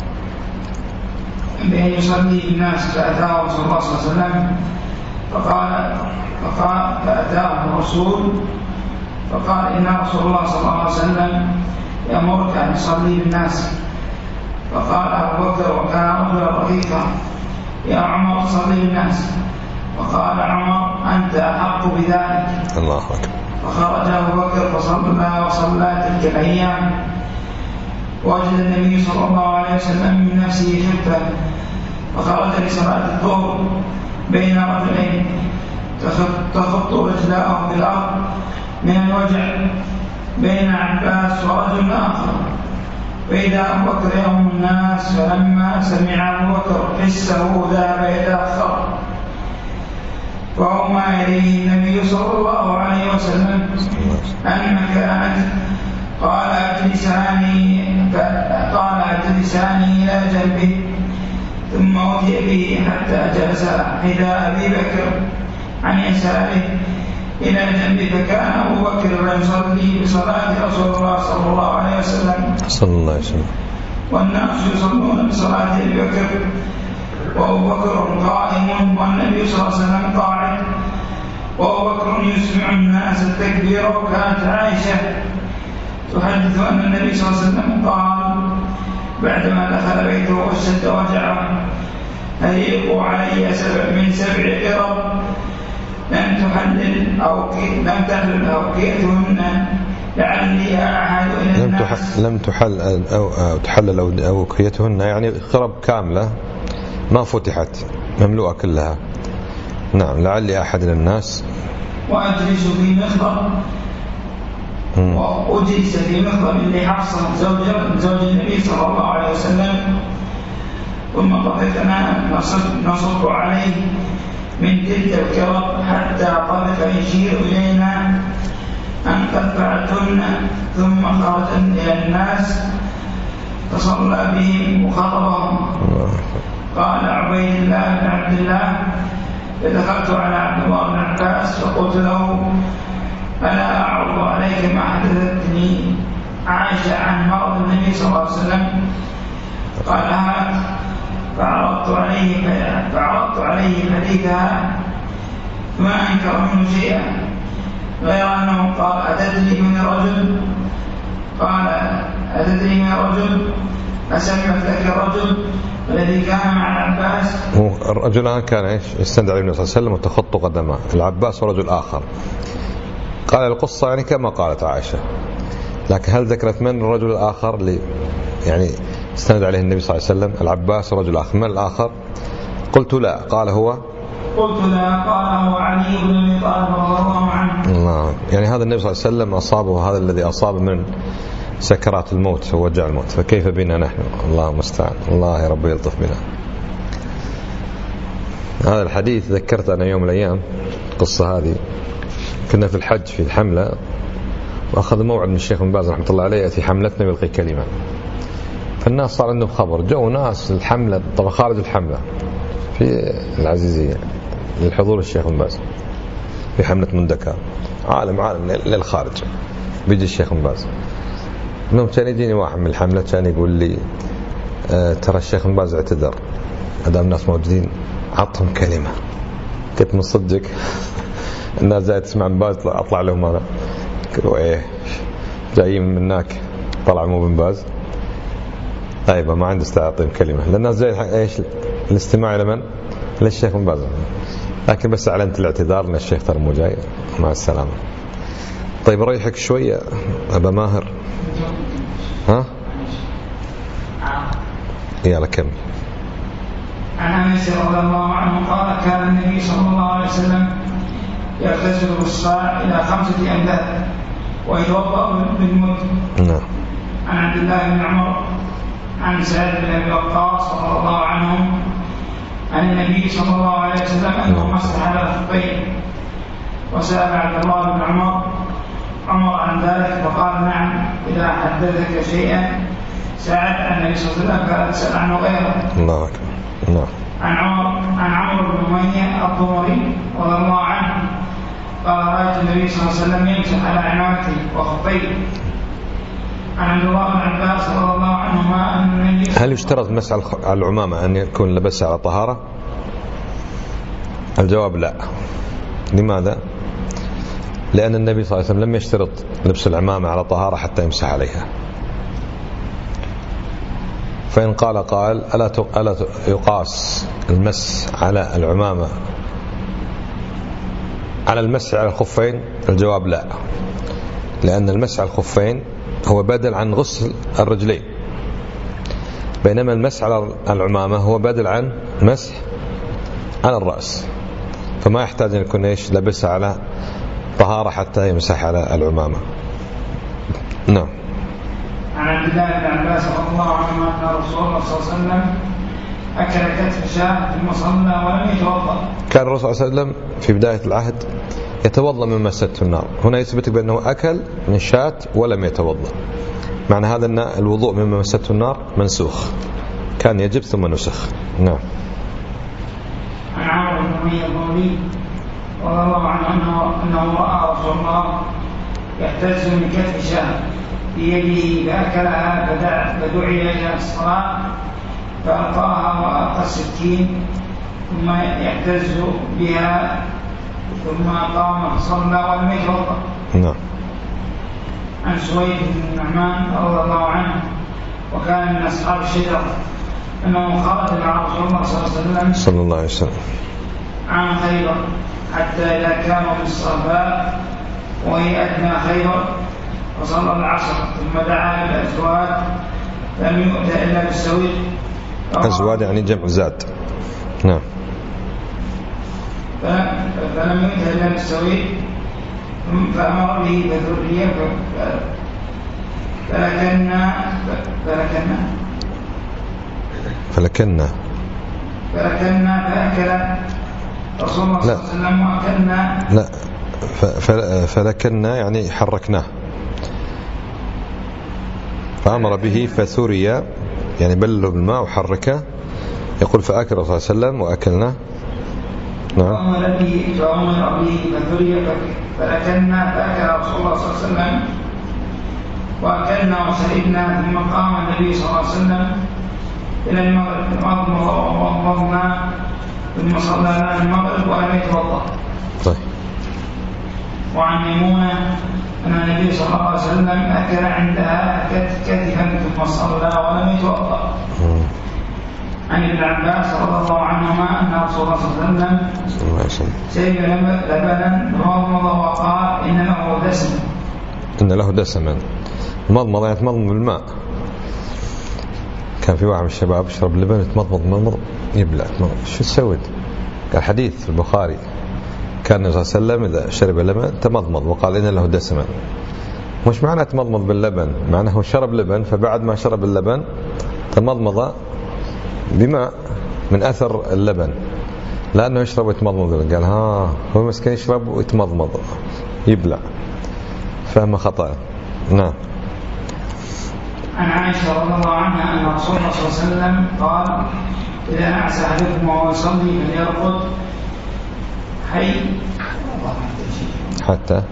بأن يصلي الناس، فأتاه رسول الله صلى الله عليه وسلم فقال فقال فأتاه الرسول فقال إن رسول الله صلى الله عليه وسلم يأمرك أن تصلي بالناس. فقال أبو بكر وكان رجلا رقيقا يا عمر صلي بالناس. فقال عمر أنت أحق بذلك. الله أكبر. فخرج أبو بكر فصلى وصلى تلك الأيام، وجد النبي صلى الله عليه وسلم من نفسه خفة، فخرج لصلاة الظهر بين رجلين تخط رجلاه في الأرض من الوجع بين عباس ورجل آخر، فإذا أبو بكر يوم الناس، فلما سمع أبو بكر حسه ذهب يتأخر، فأومى إليه النبي صلى الله عليه وسلم أن مكانك، قال أجلساني قال أجلساني إلى جنبه، ثم أتي به حتى جلس حذاء أبي بكر عن يساره إلى جنبه، فكان أبو بكر يصلي بصلاة رسول الله صلى الله عليه وسلم صلى الله عليه وسلم، والناس يصلون بصلاة أبي بكر، وأبو بكر قائم والنبي صلى الله عليه وسلم قاعد، وأبو بكر يسمع الناس التكبير. وكانت عائشة تحدث أن النبي صلى الله عليه وسلم قال بعدما دخل بيته واشتد وجعه هيقوا علي سبع من سبع قرب لم تحلل أو لم تحلل أوكيتهن لعلي أعهد إلى الناس. لم تحل أو تحلل أوكيتهن يعني قرب كاملة ما فتحت مملوءة كلها. نعم. لعلي أحد إلى الناس. وأجلس في مخضر وأجلس في مخضر لحفصة زوج زوج النبي صلى الله عليه وسلم، ثم طفقنا نصب عليه من تلك الكرب حتى طفق يشير إلينا أن قد فعلتن، ثم خرجن إلى الناس فصلى بهم وخطبهم. قال عبيد الله بن عبد الله فدخلت على عبد الله بن عباس فقلت له ألا أعرض عليك ما حدثتني عائشة عن مرض النبي صلى الله عليه وسلم؟ قال هات. فعرضت عليه فعرضت عليه حديثها ما أنكر منه شيئا غير أنه قال أتدري من الرجل؟ قال أتدري من الرجل؟ أسمعت لك الرجل الذي كان مع العباس؟ الرجلان كان ايش؟ يستند على النبي صلى الله عليه وسلم وتخط قدمه، العباس ورجل آخر. قال القصة يعني كما قالت عائشة، لكن هل ذكرت من الرجل الآخر اللي يعني استند عليه النبي صلى الله عليه وسلم؟ العباس ورجل آخر. من الآخر؟ قلت لا. قال هو قلت لا. قال هو علي بن أبي طالب رضي الله عنه. الله. يعني هذا النبي صلى الله عليه وسلم أصابه هذا الذي أصاب من سكرات الموت ووجع الموت، فكيف بنا نحن؟ الله المستعان. الله يا رب يلطف بنا. هذا الحديث ذكرت أنا يوم من الأيام القصة هذه، كنا في الحج في الحملة، وأخذ موعد من الشيخ بن باز رحمة الله عليه يأتي حملتنا بيلقي كلمة، فالناس صار عندهم خبر، جو ناس الحملة طبعا خارج الحملة في العزيزية للحضور الشيخ بن باز في حملة مندكار، عالم عالم للخارج، بيجي الشيخ بن باز. المهم كان يجيني واحد من الحملة كان يقول لي اه ترى الشيخ بن باز اعتذر، هذا الناس موجودين عطهم كلمة. كنت مصدق الناس جاي تسمع بن باز اطلع لهم انا، قالوا ايه جايين من هناك طلع مو بن باز. طيب ما عندي استعطيهم كلمة، لأن الناس جاي ايش الاستماع إلى من؟ للشيخ بن باز. لكن بس اعلنت الاعتذار ان الشيخ ترى مو جاي، مع السلامة. طيب ريحك شوية أبا ماهر. ها؟ يلا كمل. عن أنس رضي الله عنه قال كان النبي صلى الله عليه وسلم يغتسل بالصاع إلى خمسة أمداد ويتوضأ بالمد. نعم. عن عبد الله بن عمر عن سعد بن أبي وقاص رضي الله عنهم عن النبي صلى الله عليه وسلم أنه مسح على الخفين، وسأل عبد الله بن عمر عمر عن ذلك فقال نعم إذا حدثك شيئا سعد عن النبي صلى الله عليه وسلم فلا تسأل عنه غيره. الله أكبر. نعم. عن عمر عن عمرو بن أمية الضمري رضي الله عنه قال رأيت النبي صلى الله عليه وسلم يمسح على عمامته وخفيه. عن عبد الله بن عباس رضي الله عنهما أن النبي هل يشترط مسح على العمامة أن يكون لبسها على طهارة؟ الجواب لا. لماذا؟ لأن النبي صلى الله عليه وسلم لم يشترط لبس العمامة على طهارة حتى يمسح عليها. فإن قال قال ألا ألا يقاس المس على العمامة على المسح على الخفين؟ الجواب لا، لأن المسح على الخفين هو بدل عن غسل الرجلين، بينما المسح على العمامة هو بدل عن مسح على الرأس، فما يحتاج أن يكون إيش لبسها على طهارة حتى يمسح على العمامة. نعم. عن عبد الله بن عباس رضي الله عنهما أن رسول الله صلى الله عليه وسلم أكل كتف شاة في المصلى ولم يتوضأ. كان الرسول صلى الله عليه وسلم في بداية العهد يتوضأ من مسته النار، هنا يثبت بأنه أكل من شاة ولم يتوضأ، معنى هذا أن الوضوء مما مسته النار منسوخ، كان يجب ثم نسخ. نعم. عن عمرو بن أمية الضمري رضي الله عنه أنه رأى رسول الله يهتز من كتف شاة بيده فأكلها فدعي إلى الصلاة فألقاها وألقى السكين ثم يهتز بها ثم قام فصلى ولم يتوضأ. نعم. عن سويد بن النعمان رضي الله عنه وكان من أصحاب الشجرة أنه خرج مع رسول الله صلى الله عليه وسلم صلى الله عليه وسلم عن خيبر حتى إذا كانوا في الصفاء وهي أدنى خيبر فصلى العصر ثم دعا بالأزواج لم يؤت إلا بالسويق. أزواج يعني جمع زاد. نعم. فلم يؤت إلا بالسويق فأمر به بذرية فلكنا فلكنا فلكنا فلكنا فأكل رسول الله صلى الله عليه وسلم وأكلنا. لا فلكنا يعني حركناه، فأمر به فثري يعني بلله بالماء وحركه، يقول فأكل رسول الله صلى الله عليه وسلم وأكلنا. نعم. فأمر به فأمر به فثري فلكنا فأكل رسول الله صلى الله عليه وسلم وأكلنا وشربنا ثم قام النبي صلى الله عليه وسلم إلى المغرب ووضنا ثم صلى لنا المغرب ولم يتوضأ. طيب. وعن ميمونة أن النبي صلى الله عليه وسلم أكل عندها كتفا ثم صلى ولم يتوضأ. عن ابن عباس رضي الله عنهما أن رسول الله صلى الله عليه وسلم شرب لبنا فمضمض وقال إن له دسم. إن له دسما. مضمض يعني تمضمض بالماء. كان في واحد من الشباب يشرب لبن يتمضمض مضمض يبلع شو تسوي؟ قال حديث في البخاري كان النبي صلى الله عليه وسلم إذا شرب لبن تمضمض وقال إن له دسما. مش معنى تمضمض باللبن، معناه هو شرب لبن فبعد ما شرب اللبن تمضمض بماء من أثر اللبن، لأنه يشرب ويتمضمض. قال ها هو مسكين يشرب ويتمضمض يبلع، فهم خطأ. نعم. عن عائشة رضي الله عنها أن رسول الله صلى الله عليه وسلم قال إذا نعس أحدكم وهو يصلي فليرقد حي حتى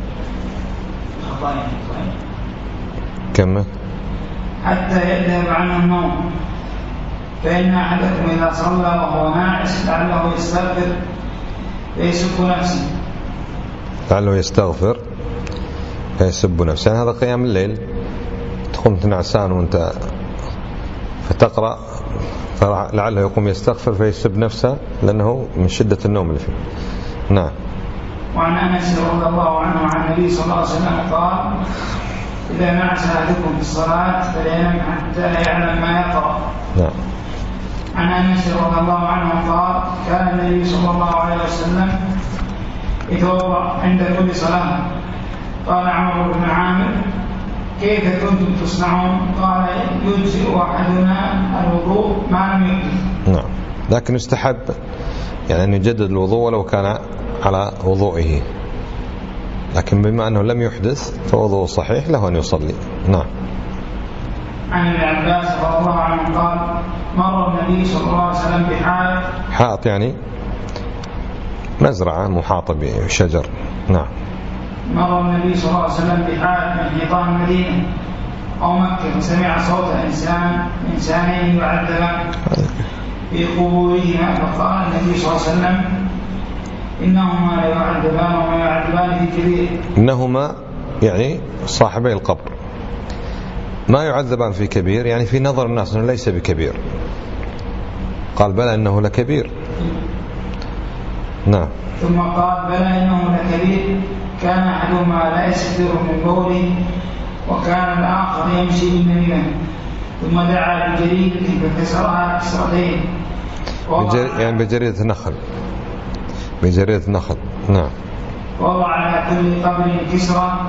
كمل حتى يذهب عنه النوم، فإن أحدكم إذا صلى وهو ناعس لعله يستغفر فيسب نفسه لعله يستغفر فيسب نفسه. يعني هذا قيام الليل، تقوم نعسان وانت فتقرأ فلعله يقوم يستغفر فيسب نفسه لأنه من شدة النوم اللي فيه. نعم. وعن أنس رضي الله عنه عن النبي صلى الله عليه وسلم قال إذا نعس أحدكم في الصلاة فلينم حتى يعلم ما يقرأ. نعم. عن أنس رضي الله عنه قال كان النبي صلى الله عليه وسلم يتوضأ عند كل صلاة. قال عمرو بن عامر كيف كنتم تصنعون؟ قال يجزئ أحدنا الوضوء ما لم يحدث. نعم. لكن يستحب يعني أن يجدد الوضوء ولو كان على وضوئه، لكن بما أنه لم يحدث فوضوء صحيح له أن يصلي. نعم. عن ابن عباس رضي الله عنه قال مر النبي صلى الله عليه وسلم بحائط. حائط يعني مزرعة محاطة بشجر. نعم. مر النبي صلى الله عليه وسلم بحائط من حيطان المدينة أو مكة فسمع صوت إنسان إنسانين يعذبان في قبورهما، فقال النبي صلى الله عليه وسلم إنهما لا يعذبان وما يعذبان في كبير. إنهما يعني صاحبي القبر ما يعذبان في كبير، يعني في نظر الناس أنه ليس بكبير. قال بلى إنه لكبير. نعم. ثم قال بلى إنه لكبير كان أحدهما لا يستتر من بوله وكان الآخر يمشي بالنميمة، ثم دعا بجريدة فكسرها كسرتين بجر... يعني بجريدة النخل بجريدة النخل. نعم. وضع على كل قبر كسرة،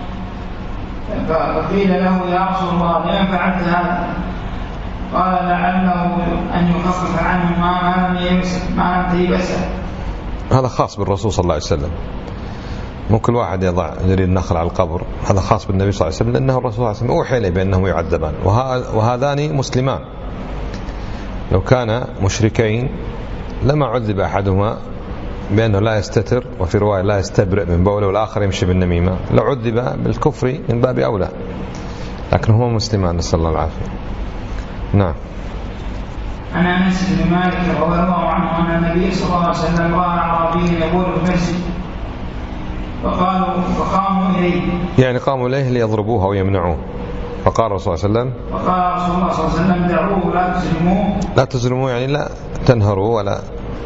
فقيل له يا رسول الله لمن فعلت هذا؟ قال لعله أن يخفف عنه ما لم ما لم تيبسه. هذا خاص بالرسول صلى الله عليه وسلم، مو كل واحد يضع جريد النخل على القبر، هذا خاص بالنبي صلى الله عليه وسلم لأنه الرسول صلى الله عليه وسلم أوحي إليه بأنهم يعذبان، وهذان مسلمان. لو كان مشركين لما عذب أحدهما بأنه لا يستتر، وفي رواية لا يستبرئ من بوله، والآخر يمشي بالنميمة، لعذب بالكفر من باب أولى، لكن هما مسلمان نسأل الله العافية. نعم. عن أنس بن مالك رضي الله عنه أن النبي صلى الله عليه وسلم رأى أعرابيا يقول في المسجد فقالوا فقاموا إليه، يعني قاموا إليه ليضربوه أو يمنعوه، فقال الرسول صلى الله عليه وسلم فقال رسول الله صلى الله عليه وسلم دعوه لا تزلموه. لا تزلموه يعني لا تنهروا ولا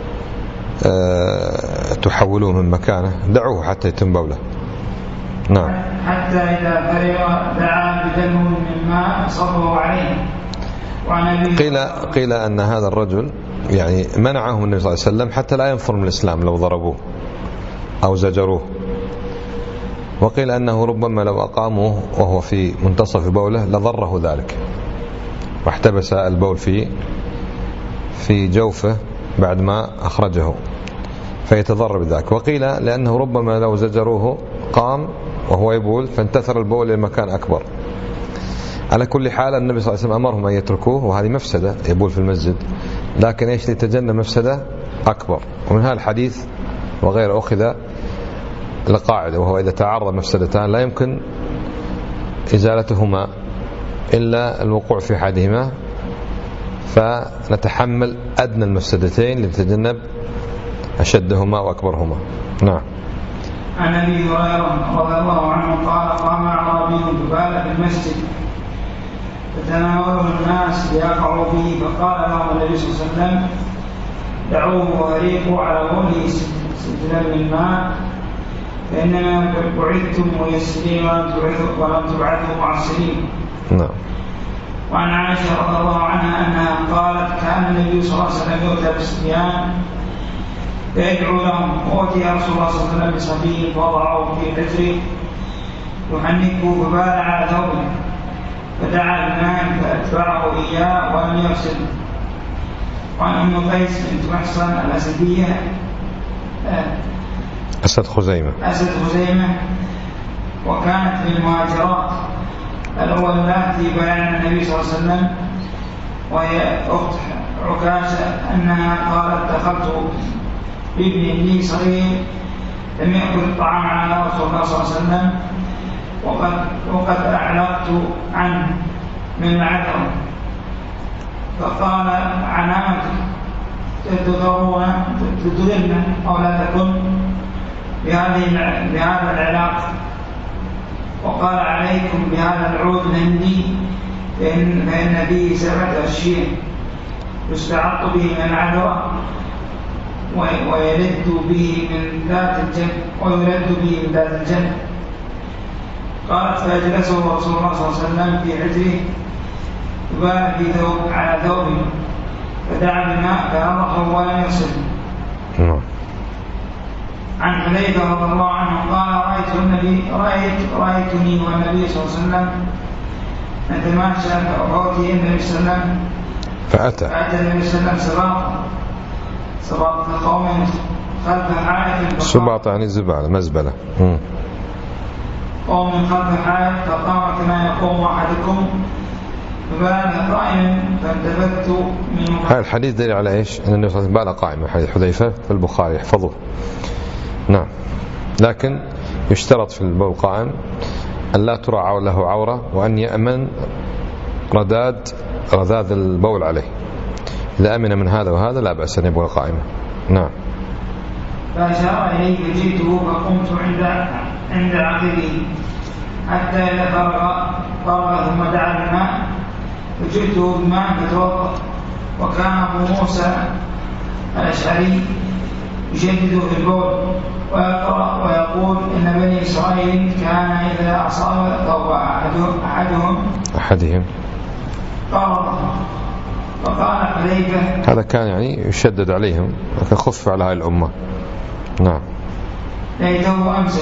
أه تحولوه من مكانه، دعوه حتى يتم بوله. نعم. حتى إذا فرغ دعا بدلو من ماء صبه عليه. قيل قيل أن هذا الرجل يعني منعهم النبي صلى الله عليه وسلم حتى لا ينفر من الإسلام لو ضربوه أو زجروه، وقيل أنه ربما لو أقاموه وهو في منتصف بوله لضره ذلك، واحتبس البول في في جوفه بعد ما أخرجه فيتضرر بذلك. وقيل لأنه ربما لو زجروه قام وهو يبول فانتثر البول لمكان أكبر. على كل حال النبي صلى الله عليه وسلم أمرهم أن يتركوه، وهذه مفسدة يبول في المسجد، لكن إيش ليتجنب مفسدة أكبر. ومن هذا الحديث وغير أخذ لقاعدة، وهو إذا تعارض مفسدتان لا يمكن إزالتهما إلا الوقوع في أحدهما، فنتحمل أدنى المفسدتين لنتجنب أشدهما وأكبرهما. نعم. عن أبي هريرة رضي الله عنه قال قام أعرابي ببال في المسجد فتناوله الناس ليقعوا فيه، فقال لهم النبي صلى الله عليه وسلم دعوه وأريقوا على بوله سجلا من ماء، فإنما بعثتم ميسرين ولم تبعثوا معسرين. نعم. وعن عائشة رضي الله عنها أنها قالت كان النبي صلى الله عليه وسلم يؤتى بالصبيان فيدعو لهم، وأتي رسول الله صلى الله عليه وسلم بصبي فوضعه في حجره يحنكه فبال على ثوبه، فدعا بماء فأتبعه إياه ولم يغسله. وعن أم قيس بنت محصن الأسدية أسد خزيمة أسد خزيمة وكانت من المهاجرات الأول التي بيان النبي صلى الله عليه وسلم وهي أخت عكاشة أنها قالت دخلت بابن لي صغير لم يأكل الطعام على رسول الله صلى الله عليه وسلم وقد, وقد أعلقت عنه من العذر فقال عنامتك تدرن أولادكم بهذا العلاق وقال عليكم بهذا العود الهندي فإن, فإن به سبعة أشياء يستعط به من العذرة ويلد به من ذات الجنة ويلد به من ذات الجنة. قالت فأجلسه رسول الله صلى الله عليه وسلم في حجره يبال في ثوب على ثوبه فدعا بماء فنضحه ولم يصل. عن حذيفة رضي الله عنه قال رأيت النبي رأيت رأيتني والنبي صلى الله عليه وسلم نتماشى فأوتي النبي صلى الله عليه وسلم فأتى فأتى النبي صلى الله عليه وسلم سباط سباط قوم خلف حائط سباط يعني زبالة مزبلة قوم خلف حائط فقام كما يقوم أحدكم فبال قائما فالتفت منه. هذا الحديث دليل على ايش؟ ان النبي صلى الله عليه وسلم بال قائما، حديث حذيفة في البخاري يحفظه. نعم، لكن يشترط في البول قائم أن لا ترى له عورة وأن يأمن رداد رذاذ البول عليه. إذا أمن من هذا وهذا لا بأس أن يبول قائما. نعم. فأشار إليه فجئته فقمت عند عند عقبه حتى إذا فرغ فرغ ثم دعا بالماء فجئته بماء فتوضأ وكان أبو موسى الأشعري يشدد في البول ويقرأ ويقول إن بني إسرائيل كان إذا أصاب ثوب أحدهم أحدهم قرض فقال حذيفة هذا كان يعني يشدد عليهم لكن خف على هذه الأمة. نعم. ليته أمسك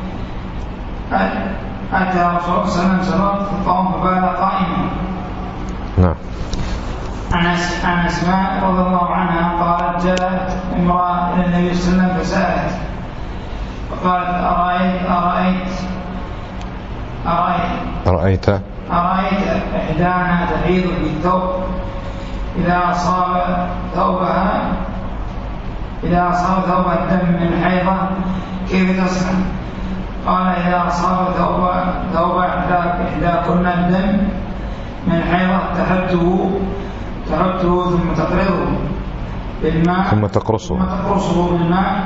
أتى رسول الله صلى الله عليه وسلم فقام فبال قائما. نعم. عن أسماء رضي الله عنها قالت جاءت امرأة إلى النبي صلى الله عليه وسلم فسألت فقالت أرأيت أرأيت أرأيت أرأيت أرأيت إحدانا تحيض بالثوب إذا أصاب ثوبها إذا أصاب ثوبها الدم من حيضة كيف تصنع؟ قال إذا أصاب ثوب ثوب إحداكن الدم من حيضة تحته تحته ثم تقرصه بالماء ثم تقرصه ثم تقرصه بالماء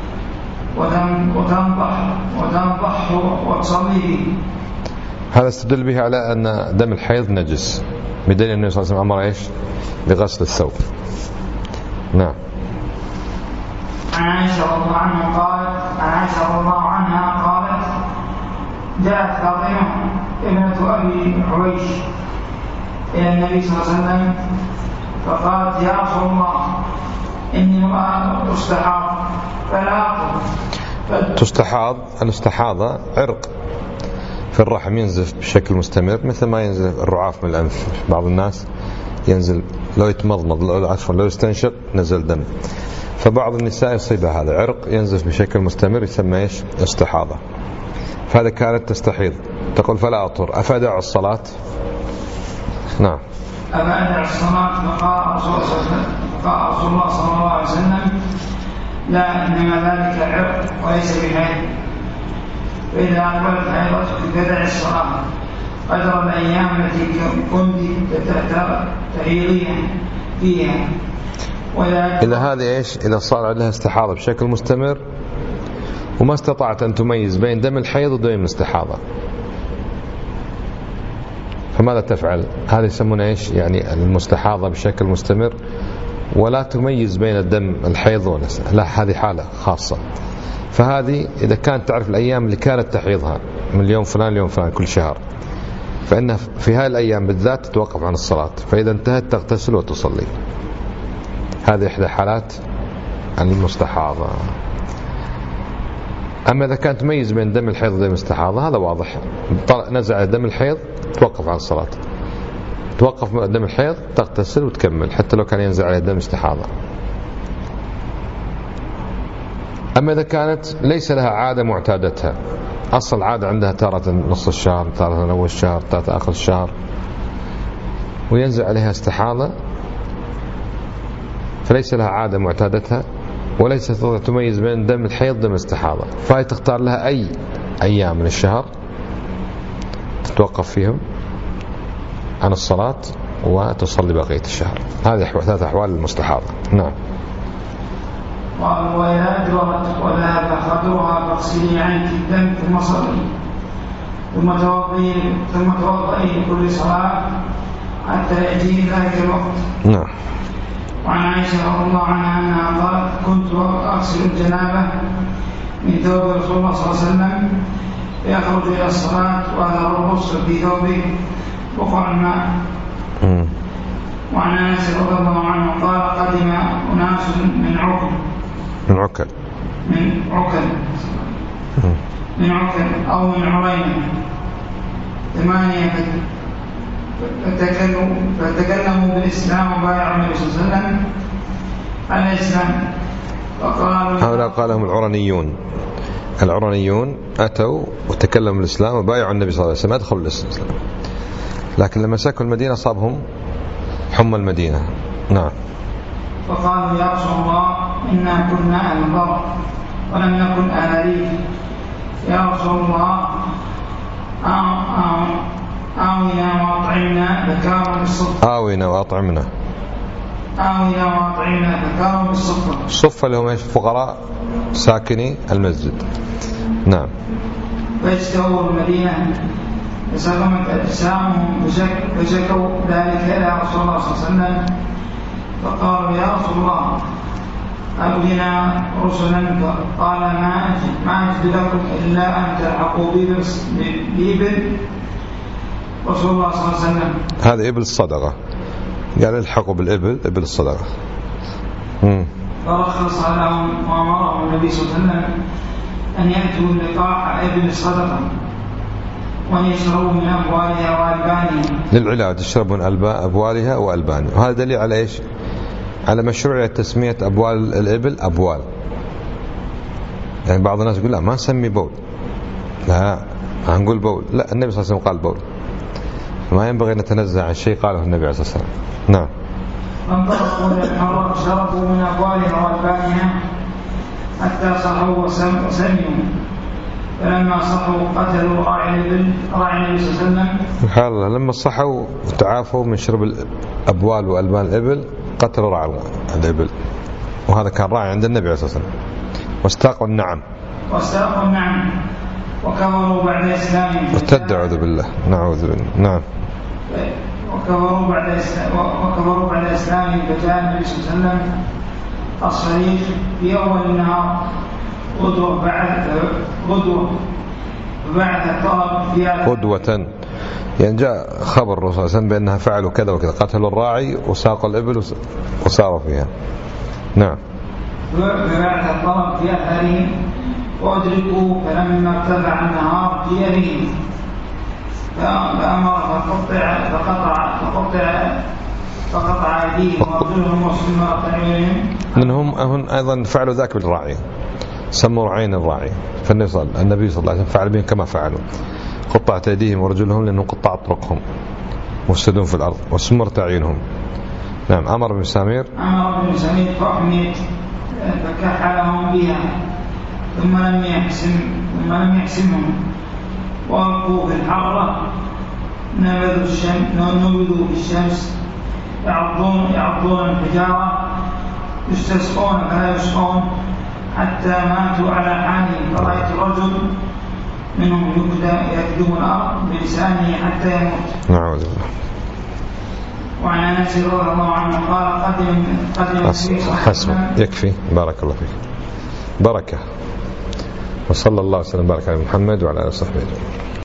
وتنضح وتنضح وتصلي به. هذا استدل به على أن دم الحيض نجس بدليل النبي صلى الله عليه وسلم أمر إيش بغسل الثوب. نعم. عن عائشة رضي الله عنها قالت عن عائشة رضي الله عنها قالت جاءت فاطمة ابنة أبي عويش إلى النبي صلى الله عليه وسلم فقالت يا رسول الله إني امرأة أستحاض فلا أطهر. تستحاض الاستحاضة عرق في الرحم ينزف بشكل مستمر مثل ما ينزل الرعاف من الأنف. بعض الناس ينزل لو يتمضمض لو عفوا لو يستنشق نزل دم. فبعض النساء يصيبها هذا عرق ينزف بشكل مستمر يسمى ايش استحاضة. فهذا كانت تستحيض تقول فلا أطهر أفادع الصلاة. نعم. أفادع الصلاة فقال رسول الله صلى الله عليه وسلم لا إنما ذلك عرق وليس بحيض فإذا أقبلت حيضتك فدع الصلاة قدر الأيام التي كنت تحيضين فيها. إذا هذه إيش إذا صار عليها استحاضة بشكل مستمر وما استطعت أن تميز بين دم الحيض ودم الاستحاضة فماذا تفعل؟ هذا يسمونه إيش يعني المستحاضة بشكل مستمر ولا تميز بين الدم الحيض والاستحاضة. لا هذه حالة خاصة. فهذه إذا كانت تعرف الأيام اللي كانت تحيضها من اليوم فلان اليوم فلان كل شهر فإنها في هذه الأيام بالذات تتوقف عن الصلاة فإذا انتهت تغتسل وتصلي. هذه إحدى حالات المستحاضة. أما إذا كانت تميز بين دم الحيض ودم الاستحاضة هذا واضح نزع دم الحيض توقف عن الصلاة توقف من دم الحيض تغتسل وتكمل حتى لو كان ينزع عليه دم استحاضة. أما إذا كانت ليس لها عادة معتادتها، أصل عادة عندها تارة نص الشهر، تارة أول الشهر، تارة آخر الشهر، وينزل عليها استحاضة، فليس لها عادة معتادتها وليس تستطيع تميز بين دم الحيض ودم الاستحاضة، فهي تختار لها أي أيام من الشهر تتوقف فيهم عن الصلاة وتصلي بقية الشهر. هذه ثلاث أحوال المستحاضة. نعم. وإذا أدبرت وذهب خدرها فاغسلي عنك الدم ثم صلي ثم توضئي ثم توضئي لكل صلاة حتى يأتي ذلك الوقت. نعم. وعن عائشة رضي الله عنها أنها قالت كنت أغسل الجنابة من ثوب رسول الله صلى الله عليه وسلم يخرج إلى الصلاة وأثر الغسل في ثوبه بقع الماء. وعن أنس رضي الله عنه قال قدم أناس من عكل من عكل من عكل من عكل أو من عرينة ثمانية فتكلموا فتكلموا بالإسلام وبايعوا النبي صلى الله عليه وسلم على الإسلام فقالوا هؤلاء قالهم العرنيون. العرنيون أتوا وتكلموا بالإسلام وبايعوا النبي صلى الله عليه وسلم أدخلوا الإسلام، لكن لما سكنوا المدينة صابهم حمى المدينة. نعم. فقالوا يا رسول الله إنا كنا أهل ضر ولم نكن أهل ريف، يا رسول الله آونا وأطعمنا فكانوا بالصفة. آونا وأطعمنا آونا وأطعمنا فكانوا بالصفة. الصفة اللي هم ايش؟ فقراء ساكني المسجد. نعم. فاجتووا المدينة فسلمت أجسامهم فشكوا ذلك إلى رسول الله صلى الله عليه وسلم فقالوا يا رسول الله أبلنا رسلا، قال ما أجد ما أجد لكم إلا أن تلحقوا بإبل رسول الله صلى الله عليه وسلم. هذا إبل الصدقة، قال الحقوا بالإبل إبل الصدقة. مم. فرخص لهم وأمرهم النبي صلى الله عليه وسلم أن يأتوا لقاح إبل الصدقة وأن يشربوا من أبوالها وألبانها للعلاج، يشربوا من أبوالها وألبانها. وهذا دليل على إيش؟ على مشروعية تسمية أبوال الإبل أبوال. يعني بعض الناس يقول لا ما نسمي بول، لا هنقول بول، لا النبي صلى الله عليه وسلم قال بول، ما ينبغي نتنزع عن شيء قاله النبي عليه الصلاة والسلام. نعم. فانطلقوا للحرة شربوا من أبوالها وألبانها حتى صحوا وسمنوا، فلما صحوا قتلوا راعي الإبل راعي النبي صلى الله عليه وسلم. سبحان الله، لما صحوا وتعافوا من شرب الأبوال وألبان الإبل قتلوا راعي الإبل، وهذا كان راعي عند النبي عليه الصلاة والسلام. واستاقوا النعم واستاقوا النعم وكفروا بعد إسلامهم ارتدوا أعوذ بالله. نعوذ بالله. نعم. وكفروا بعد وكفروا بعد إسلامهم فجاء النبي صلى الله عليه وسلم الصريخ في أول النهار غدوة بعد غدوة بعد الطلب فيها غدوة، يعني جاء خبر الرسول صلى الله عليه وسلم بأنها فعلوا كذا وكذا، قتلوا الراعي وساقوا الإبل وساروا فيها. نعم. بعد الطلب في أثرهم وأدركوا فلما ارتفع النهار في أبيهم فأمر فقطع فقطع فقطع فقطع أيديهم وأرجلهم وسمرت عيونهم. منهم أهن أيضا فعلوا ذاك بالراعي، سموا رعين الراعي، فالنبي صلى الله عليه وسلم فعل بهم كما فعلوا، قطعت أيديهم ورجلهم لأنهم قطعت طرقهم وفسدون في الأرض وسمرت عيونهم. نعم. أمر بن سمير أمر بن سمير فأحميت فكحلهم بها ثم لم يحسم ثم لم يحسمهم وألقوا في الحرة نبذوا الشمس نبذوا في الشمس يعضون يعضون الحجارة يستسقون فلا يسقون حتى ماتوا على حالهم، فرأيت الرجل منهم يكدم الأرض بلسانه حتى يموت. نعوذ بالله. وعن أنس رضي الله عنه قال قدم قدم حسب يكفي. بارك الله فيك. بركة. وصلى الله وسلم بارك على محمد وعلى آله وصحبه.